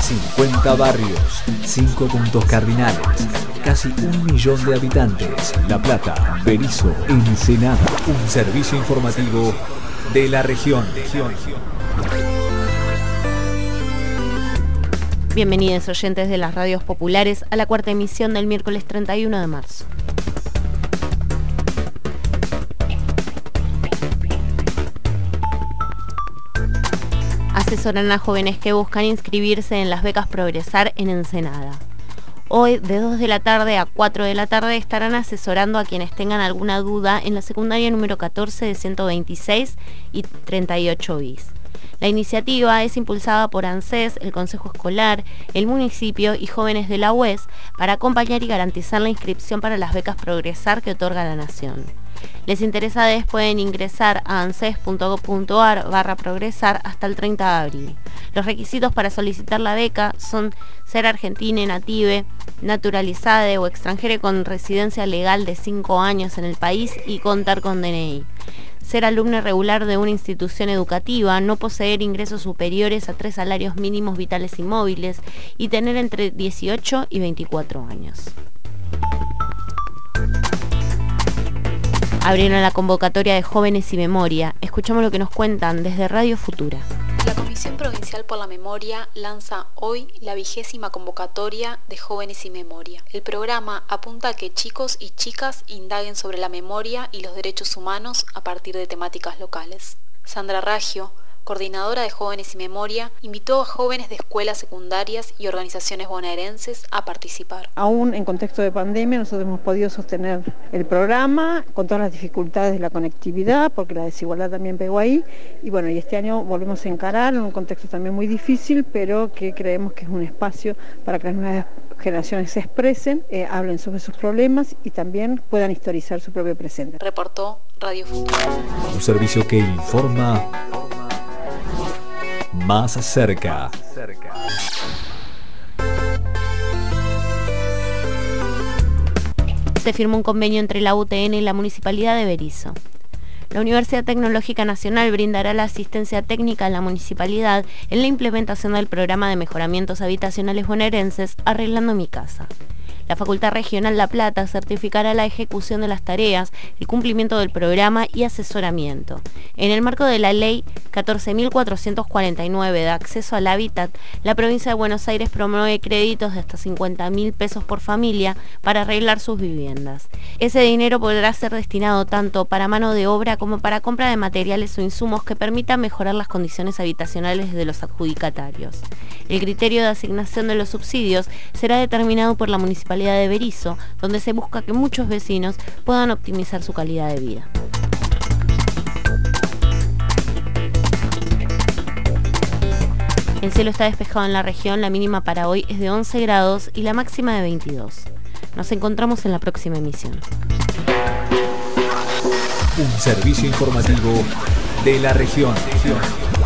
50 barrios, 5 puntos cardinales, casi 1 millón de habitantes. La Plata, Berisso, Ensenada. Un servicio informativo de la región. Bienvenidos oyentes de las radios populares a la cuarta emisión del miércoles 31 de marzo. Asesoran a jóvenes que buscan inscribirse en las becas Progresar en Ensenada. Hoy, de 2 de la tarde a 4 de la tarde, estarán asesorando a quienes tengan alguna duda en la secundaria número 14 de 126 y 38 bis. La iniciativa es impulsada por ANSES, el Consejo Escolar, el municipio y jóvenes de la UES para acompañar y garantizar la inscripción para las becas Progresar que otorga la Nación. Les interesados pueden ingresar a anses.gov.ar/progresar hasta el 30 de abril. Los requisitos para solicitar la beca son ser argentina, native, naturalizada o extranjera con residencia legal de 5 años en el país y contar con DNI. Ser alumno regular de una institución educativa, no poseer ingresos superiores a 3 salarios mínimos vitales y móviles y tener entre 18 y 24 años. Abrieron la convocatoria de Jóvenes y Memoria. Escuchamos lo que nos cuentan desde Radio Futura. La Comisión Provincial por la Memoria lanza hoy la 20ª convocatoria de Jóvenes y Memoria. El programa apunta a que chicos y chicas indaguen sobre la memoria y los derechos humanos a partir de temáticas locales. Sandra Raggio, coordinadora de Jóvenes y Memoria, invitó a jóvenes de escuelas secundarias y organizaciones bonaerenses a participar. Aún en contexto de pandemia nosotros hemos podido sostener el programa con todas las dificultades de la conectividad, porque la desigualdad también pegó ahí, y bueno, y este año volvemos a encarar en un contexto también muy difícil, pero que creemos que es un espacio para que las nuevas generaciones se expresen, hablen sobre sus problemas y también puedan historizar su propio presente. Reportó Radio Futura. Un servicio que informa más cerca. Se firmó un convenio entre la UTN y la Municipalidad de Berisso. La Universidad Tecnológica Nacional brindará la asistencia técnica a la municipalidad en la implementación del programa de mejoramientos habitacionales bonaerenses Arreglando mi Casa. La Facultad Regional La Plata certificará la ejecución de las tareas, el cumplimiento del programa y asesoramiento. En el marco de la Ley 14.449 de acceso al hábitat, la provincia de Buenos Aires promueve créditos de hasta 50.000 pesos por familia para arreglar sus viviendas. Ese dinero podrá ser destinado tanto para mano de obra como para compra de materiales o insumos que permitan mejorar las condiciones habitacionales de los adjudicatarios. El criterio de asignación de los subsidios será determinado por la Municipalidad de Berisso, donde se busca que muchos vecinos puedan optimizar su calidad de vida. El cielo está despejado en la región, la mínima para hoy es de 11 grados y la máxima de 22. Nos encontramos en la próxima emisión. Un servicio informativo de la región.